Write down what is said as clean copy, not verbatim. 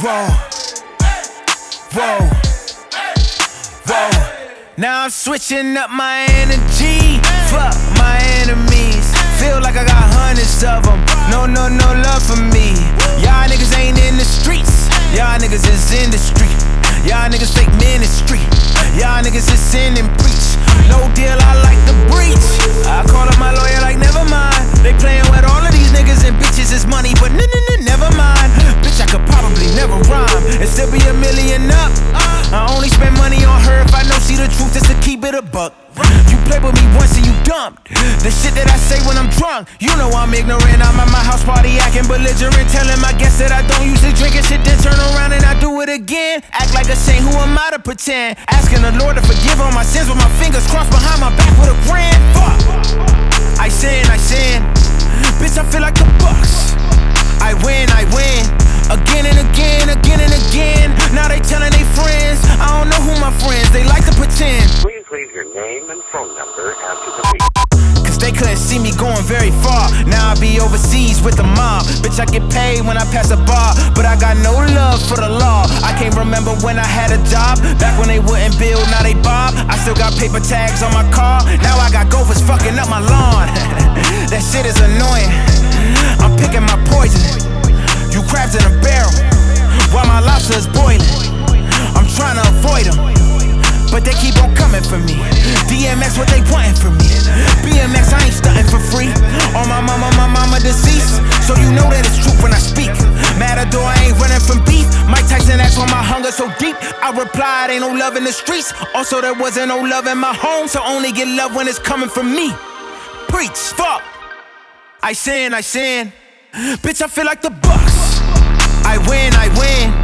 Whoa, whoa, whoa. Now I'm switching up my energy. Fuck my enemies. Feel like I got hundreds of them. No love for me. Y'all niggas ain't in the streets. Y'all niggas is in the street. Y'all niggas fake ministry. Y'all niggas is sin and preach. No deal, I like the breach. I call up my lawyer like never mind. They playing with all of these niggas and bitches is money, but never mind. Bitch, I could probably never rhyme and still be a million up. I only spend money on her if I know she the truth, just to keep it a buck. You play with me once and you dumped. The shit that I say when I'm drunk, you know I'm ignorant. I'm at my house party acting belligerent, telling my guests that I don't usually drink and shit, then turn around and I do it again. Act like a saint, who am I to pretend? Asking the Lord to forgive all my sins with my fingers crossed behind my back with a grand. Fuck, I sin. Bitch, I feel like the Bucks. I win, again and again. Now they telling they friends, I don't know who my friends, they like to pretend. Please leave your name and phone number after the beep. Cause they couldn't see me going very far. Now I be overseas with the mob. Bitch, I get paid when I pass a bar, but I got no love for the law. I can't remember when I had a job. Back when they wouldn't build, now they bob. I still got paper tags on my car. Now I got gophers fucking up my lawn. That shit is annoying. I'm picking my poison. You crabs in a barrel, while my lobster is boiling. I'm trying to avoid them, but they keep on coming for me. DMX, what they wanting from me? BMX, I ain't stunting for free. On my mama deceased, so you know that it's true when I speak. Matador, I ain't running from beef. Mike Tyson asked why my hunger so deep. I replied, ain't no love in the streets. Also, there wasn't no love in my home, so only get love when it's coming from me. Preach, fuck. I sin. Bitch, I feel like the Bucks. I win.